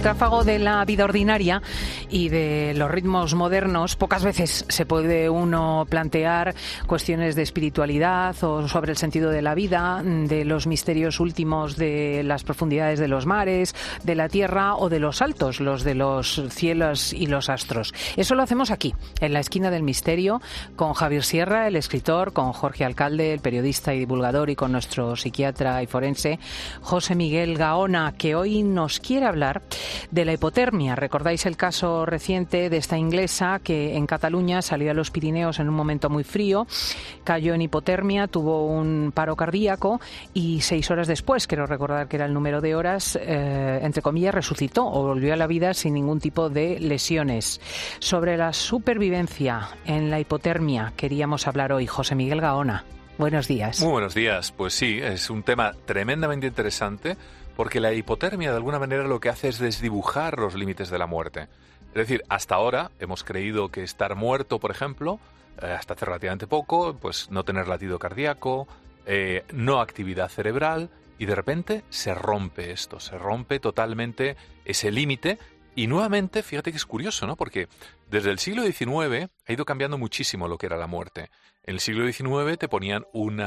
tráfago de la vida ordinaria y de los ritmos modernos, pocas veces se puede uno plantear cuestiones de espiritualidad o sobre el sentido de la vida, de los misterios últimos de las profundidades de los mares, de la tierra o de los altos, los de los cielos y los astros. Eso lo hacemos aquí, en la esquina del misterio, con Javier Sierra, el escritor, con Jorge Alcalde, el periodista y divulgador, y con nuestro psiquiatra y forense, José Miguel Gaona, que hoy nos quiere hablar de la hipotermia. ¿Recordáis el caso reciente de esta inglesa que en Cataluña salió a los Pirineos en un momento muy frío, cayó en hipotermia, tuvo un paro cardíaco y 6 horas después, quiero recordar que era el número de horas, entre comillas, resucitó o volvió a la vida sin ningún tipo de lesiones? Sobre la supervivencia en la hipotermia queríamos hablar hoy. José Miguel Gaona, buenos días. Muy buenos días. Pues sí, es un tema tremendamente interesante porque la hipotermia de alguna manera lo que hace es desdibujar los límites de la muerte. Es decir, hasta ahora hemos creído que estar muerto, por ejemplo, hasta hace relativamente poco, pues no tener latido cardíaco, no actividad cerebral, y de repente se rompe esto, se rompe totalmente ese límite. Y nuevamente, fíjate que es curioso, ¿no? Porque desde el siglo XIX ha ido cambiando muchísimo lo que era la muerte. En el siglo XIX te ponían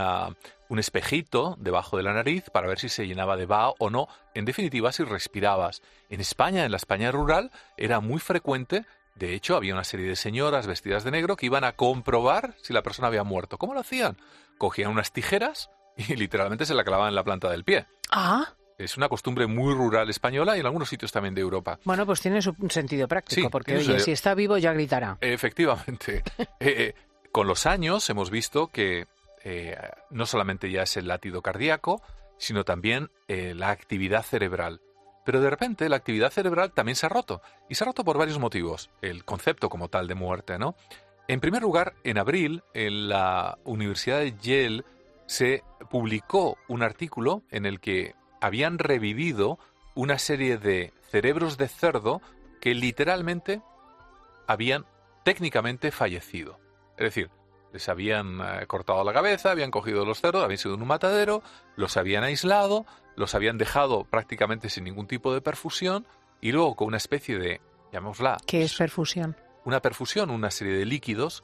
un espejito debajo de la nariz para ver si se llenaba de vaho o no, en definitiva, si respirabas. En España, en la España rural, era muy frecuente. De hecho, había una serie de señoras vestidas de negro que iban a comprobar si la persona había muerto. ¿Cómo lo hacían? Cogían unas tijeras y literalmente se la clavaban en la planta del pie. Ah. Es una costumbre muy rural española y en algunos sitios también de Europa. Bueno, pues tiene un sentido práctico, Sí, porque oye, si está vivo ya gritará. Efectivamente. Con los años hemos visto que no solamente ya es el latido cardíaco, sino también la actividad cerebral. Pero de repente la actividad cerebral también se ha roto. Y se ha roto por varios motivos. El concepto como tal de muerte, ¿no? En primer lugar, en abril, en la Universidad de Yale se publicó un artículo en el que habían revivido una serie de cerebros de cerdo que literalmente habían técnicamente fallecido. Es decir, les habían cortado la cabeza, habían cogido los cerdos, habían sido en un matadero, los habían aislado, los habían dejado prácticamente sin ningún tipo de perfusión y luego con una especie de, llamémosla... ¿Qué es perfusión? Una perfusión, una serie de líquidos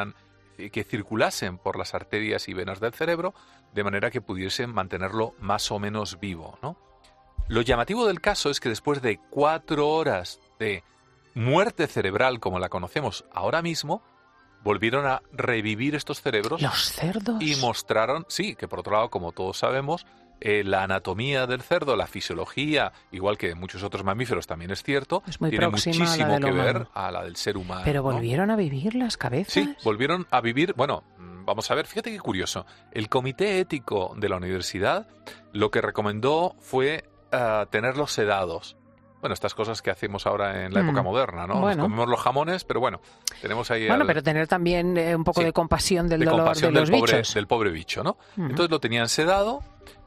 que circulasen por las arterias y venas del cerebro de manera que pudiesen mantenerlo más o menos vivo, ¿no? Lo llamativo del caso es que después de 4 horas de muerte cerebral como la conocemos ahora mismo, volvieron a revivir estos cerebros. ¿Los cerdos? Y mostraron, sí, que por otro lado, como todos sabemos, la anatomía del cerdo, la fisiología, igual que muchos otros mamíferos también es cierto, tiene muchísimo que ver a la del ser humano. ¿Pero ¿no? volvieron a vivir las cabezas? Sí, volvieron a vivir, bueno, vamos a ver, fíjate qué curioso. El comité ético de la universidad lo que recomendó fue tenerlos sedados. Bueno, estas cosas que hacemos ahora en la época moderna, ¿no? Bueno. Nos comemos los jamones, pero bueno, tenemos ahí... Bueno, pero tener también un poco de compasión del dolor de los bichos. Del pobre bicho, ¿no? Entonces lo tenían sedado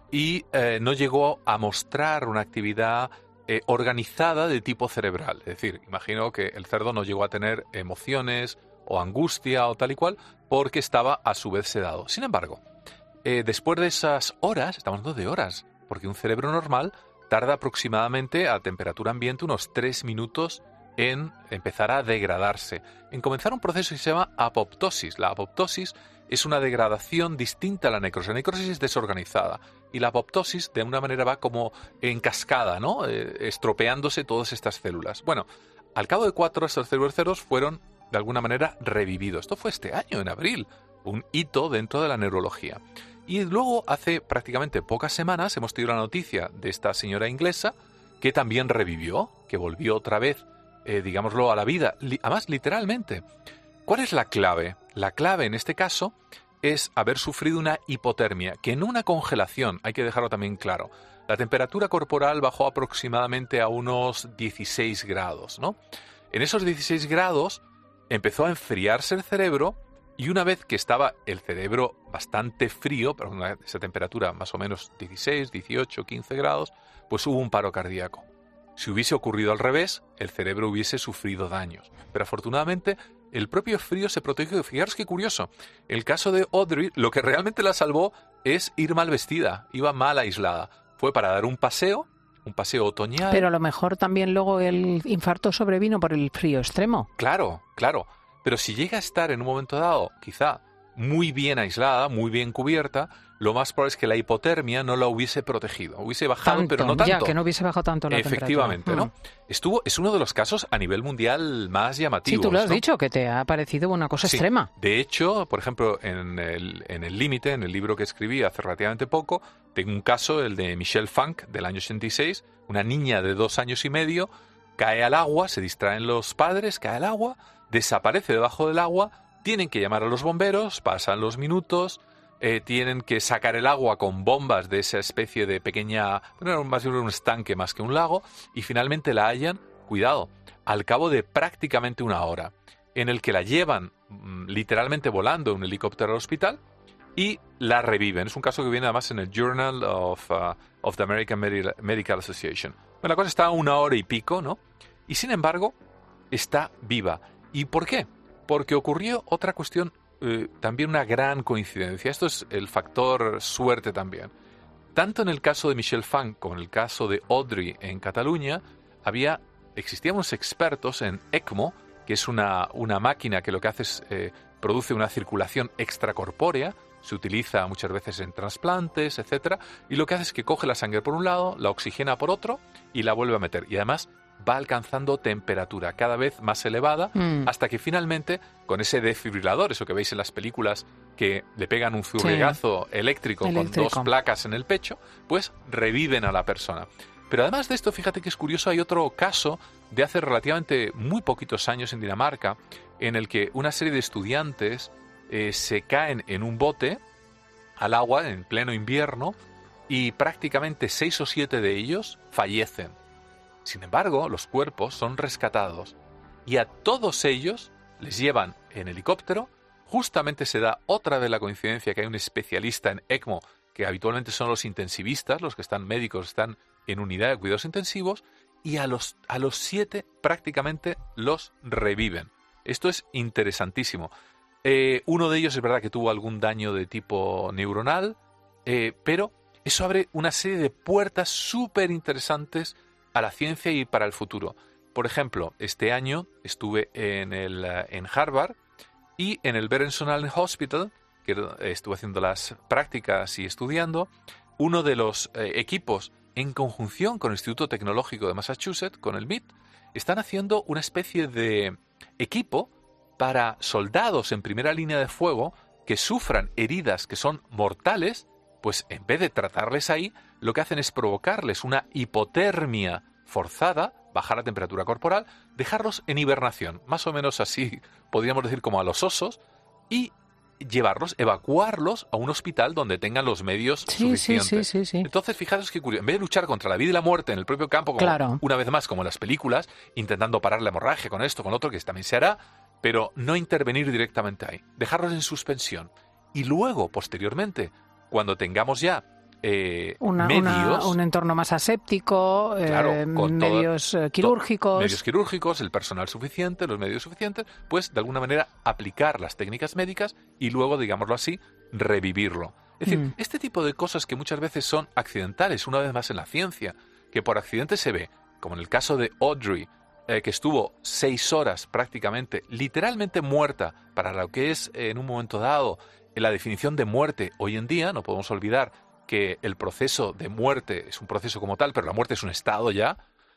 y no llegó a mostrar una actividad organizada de tipo cerebral. Es decir, imagino que el cerdo no llegó a tener emociones o angustia o tal y cual porque estaba a su vez sedado. Sin embargo, después de esas horas, estamos hablando de horas, porque un cerebro normal tarda aproximadamente a temperatura ambiente unos 3 minutos en empezar a degradarse, en comenzar un proceso que se llama apoptosis. La apoptosis es una degradación distinta a la necrosis. La necrosis es desorganizada y la apoptosis de alguna manera va como en cascada, ¿no? Estropeándose todas estas células. Bueno, al cabo de 4 horas, estos cerebros cerdos fueron de alguna manera revividos. Esto fue este año, en abril, un hito dentro de la neurología. Y luego, hace prácticamente pocas semanas, hemos tenido la noticia de esta señora inglesa que también revivió, que volvió otra vez, digámoslo, a la vida, además literalmente. ¿Cuál es la clave? La clave en este caso es haber sufrido una hipotermia, que no una congelación, hay que dejarlo también claro. La temperatura corporal bajó aproximadamente a unos 16 grados, ¿no? En esos 16 grados empezó a enfriarse el cerebro. Y una vez que estaba el cerebro bastante frío, pero esa temperatura más o menos 16, 18, 15 grados, pues hubo un paro cardíaco. Si hubiese ocurrido al revés, el cerebro hubiese sufrido daños. Pero afortunadamente el propio frío se protegió. Fijaros qué curioso. El caso de Audrey, lo que realmente la salvó es ir mal vestida, iba mal aislada. Fue para dar un paseo un paseo otoñal. Pero a lo mejor también luego el infarto sobrevino por el frío extremo. Claro, claro. Pero si llega a estar en un momento dado, quizá muy bien aislada, muy bien cubierta, lo más probable es que la hipotermia no la hubiese protegido. Hubiese bajado, pero no tanto. Ya, que no hubiese bajado tanto la Efectivamente, temperatura. ¿no? Es uno de los casos a nivel mundial más llamativos. Sí, tú lo has ¿no? dicho, que te ha parecido una cosa extrema. De hecho, por ejemplo, en el Límite, en el libro que escribí hace relativamente poco, tengo un caso, el de Michelle Funk, del año 86, una niña de 2 años y medio, cae al agua, se distraen los padres, cae al agua, desaparece debajo del agua, tienen que llamar a los bomberos, pasan los minutos, tienen que sacar el agua con bombas de esa especie de pequeña, bueno, más bien un estanque más que un lago, y finalmente la hallan, cuidado, al cabo de prácticamente 1 hora, en el que la llevan literalmente volando en un helicóptero al hospital y la reviven. Es un caso que viene además en el Journal of the American Medical Association. Bueno, la cosa está a 1 hora y pico, ¿no? Y sin embargo, está viva. ¿Y por qué? Porque ocurrió otra cuestión, también una gran coincidencia. Esto es el factor suerte también. Tanto en el caso de Michelle Funk como en el caso de Audrey en Cataluña, existían unos expertos en ECMO, que es una máquina que lo que hace es produce una circulación extracorpórea, se utiliza muchas veces en trasplantes, etcétera, y lo que hace es que coge la sangre por un lado, la oxigena por otro y la vuelve a meter. Y además va alcanzando temperatura cada vez más elevada hasta que finalmente, con ese desfibrilador, eso que veis en las películas que le pegan un zurriagazo eléctrico con 2 placas en el pecho, pues reviven a la persona. Pero además de esto, fíjate que es curioso, hay otro caso de hace relativamente muy poquitos años en Dinamarca, en el que una serie de estudiantes se caen en un bote al agua en pleno invierno y prácticamente 6 o 7 de ellos fallecen. Sin embargo, los cuerpos son rescatados y a todos ellos les llevan en helicóptero. Justamente se da otra vez la coincidencia que hay un especialista en ECMO, que habitualmente son los intensivistas, los que están médicos, están en unidad de cuidados intensivos, y a los 7 prácticamente los reviven. Esto es interesantísimo. Uno de ellos es verdad que tuvo algún daño de tipo neuronal, pero eso abre una serie de puertas súper interesantes a la ciencia y para el futuro. Por ejemplo, este año estuve en Harvard y en el Berenson Allen Hospital, que estuve haciendo las prácticas y estudiando. Uno de los equipos, en conjunción con el Instituto Tecnológico de Massachusetts, con el MIT, están haciendo una especie de equipo para soldados en primera línea de fuego que sufran heridas que son mortales, pues en vez de tratarles ahí, lo que hacen es provocarles una hipotermia forzada, bajar la temperatura corporal, dejarlos en hibernación, más o menos así, podríamos decir como a los osos, y evacuarlos a un hospital donde tengan los medios suficientes. Sí. Entonces, fijaros qué curioso. En vez de luchar contra la vida y la muerte en el propio campo, como una vez más, como en las películas, intentando parar la hemorragia con esto, con lo otro, que también se hará, pero no intervenir directamente ahí. Dejarlos en suspensión. Y luego, posteriormente, cuando tengamos ya medios, un entorno más aséptico, con medios quirúrgicos. Medios quirúrgicos, el personal suficiente, los medios suficientes, pues de alguna manera aplicar las técnicas médicas y luego, digámoslo así, revivirlo. Es decir, este tipo de cosas que muchas veces son accidentales, una vez más en la ciencia, que por accidente se ve, como en el caso de Audrey, que estuvo 6 horas prácticamente, literalmente muerta, para lo que es en un momento dado la definición de muerte hoy en día. No podemos olvidar que el proceso de muerte es un proceso como tal, pero la muerte es un estado ya,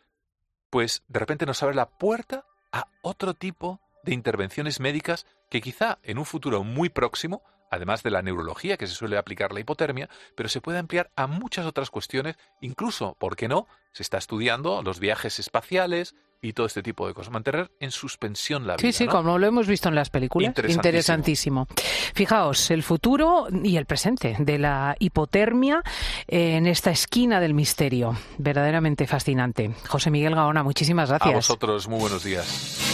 pues de repente nos abre la puerta a otro tipo de intervenciones médicas que quizá en un futuro muy próximo, además de la neurología que se suele aplicar la hipotermia, pero se puede ampliar a muchas otras cuestiones, incluso, ¿por qué no?, se está estudiando los viajes espaciales y todo este tipo de cosas. Mantener en suspensión la vida. Sí, ¿no? Como lo hemos visto en las películas. Interesantísimo. Fijaos, el futuro y el presente de la hipotermia en esta esquina del misterio. Verdaderamente fascinante. José Miguel Gaona, muchísimas gracias. A vosotros, muy buenos días.